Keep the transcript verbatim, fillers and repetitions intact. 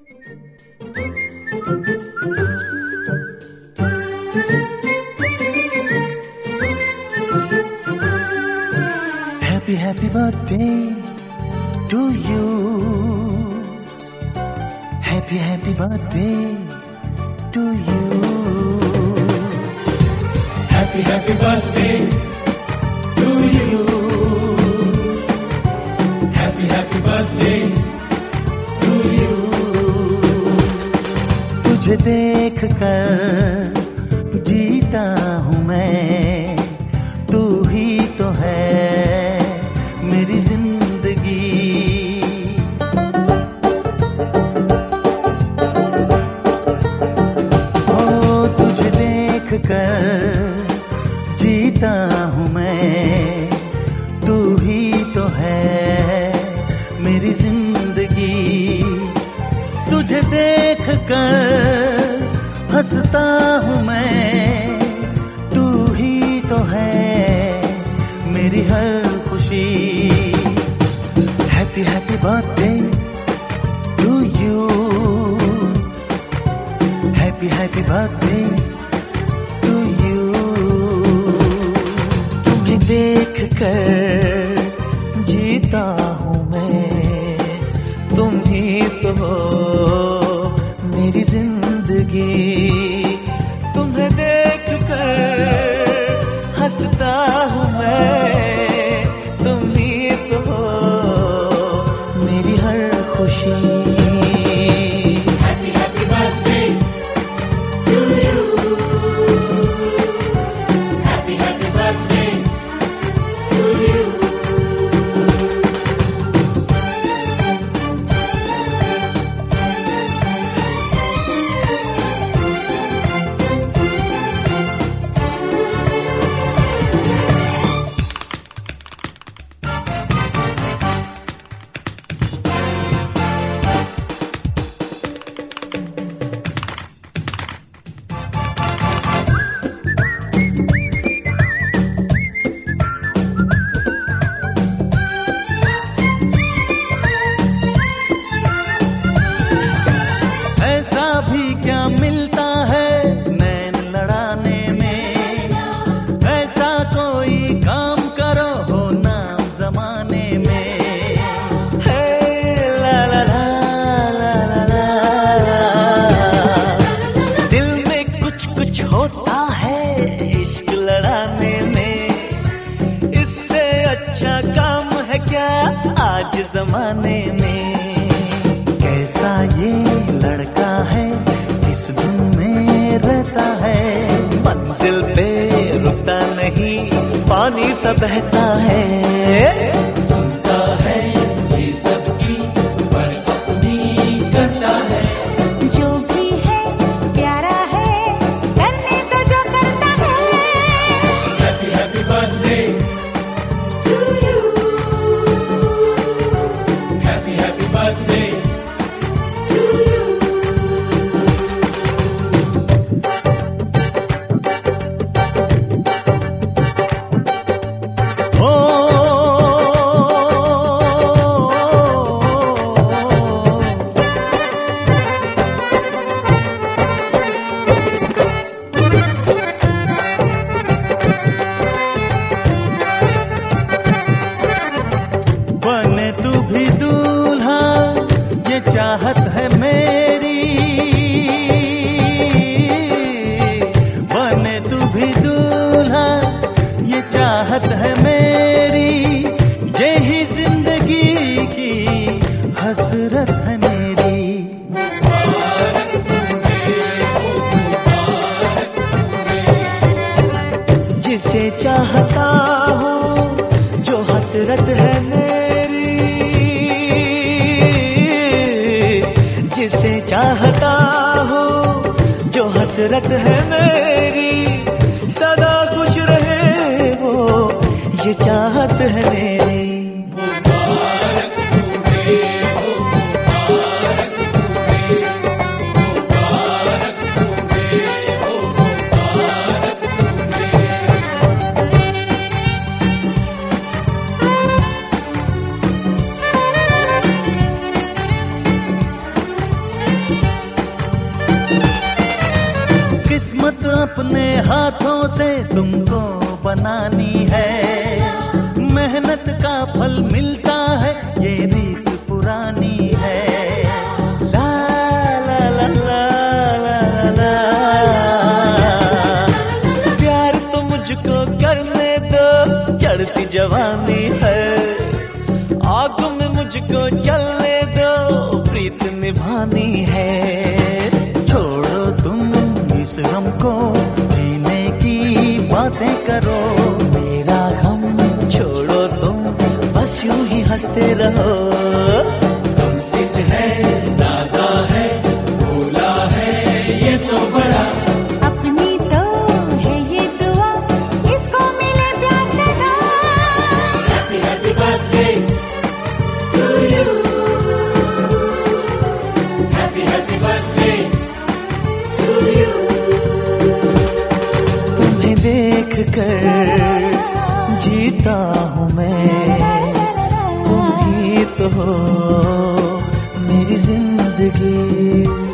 Happy, happy birthday to you. Happy, happy birthday to you. Happy, happy birthday to you. Happy, happy birthday to you. तुझे देख कर जीता हूँ मैं, तू ही तो है मेरी जिंदगी। ओ तुझे देख कर जीता हूँ मैं, तू ही तो है मेरी जिंदगी। तुझे देख कर हंसता हूँ मैं, तू ही तो है मेरी हर खुशी। Happy happy birthday to you. Happy happy birthday to you. तुम्हें देख कर जीता हूँ मैं, तुम ही तो हो मेरी जिंदगी। तुम्हें देख कर हंसता हूँ मैं, तुम ही तो हो मेरी हर खुशी। Happy, happy birthday to you. Happy, happy birthday to you. ऐसा भी क्या मिलता है नैन लड़ाने में, ऐसा कोई काम करो हो नाम जमाने में। हे ला ला ला ला ला ला, दिल में कुछ कुछ होता है इश्क लड़ाने में। इससे अच्छा काम है क्या आज जमाने में। कैसा ये लड़का है, किस धुन में रहता है, मंजिल पे रुकता नहीं, पानी सा बहता है। सुनता है ये सबकी पर अपनी करता है। जो भी है प्यारा है, करने तो जो करता है। Happy, happy birthday to you. Happy, happy birthday to you. ओ बने तू भी दूल्हा ये चाहत है मेरी, बने तू भी दूल्हा ये चाहत है मेरी। यही जिंदगी की हसरत है मेरी। जिसे चाहता हूँ जो हसरत है मेरी, जिसे चाहता हूँ जो हसरत है मेरी, सदा खुश रहे वो ये चाहत है मेरी। किस्मत अपने हाथों से तुमको बनानी है, मेहनत का फल मिलता है, ये रीत पुरानी है। ला ला ला ला ला ला, प्यार तो मुझको करने दो, चढ़ती जवानी है, आग में मुझको चलने दो, प्रीत निभानी है। छोड़ो तुम इस गम को, जीने की बातें करो, मेरा गम छोड़ो तुम, बस यूं ही हंसते रहो। तुमसे है नाता है, भूला है ये तो बड़ा, अपनी तो है ये दुआ, इसको मिले प्यार से दो। Happy happy birthday to you, happy happy birthday to you. तुम्हें देख कर जीता हूँ मैं, तुम ही तो हो मेरी जिंदगी।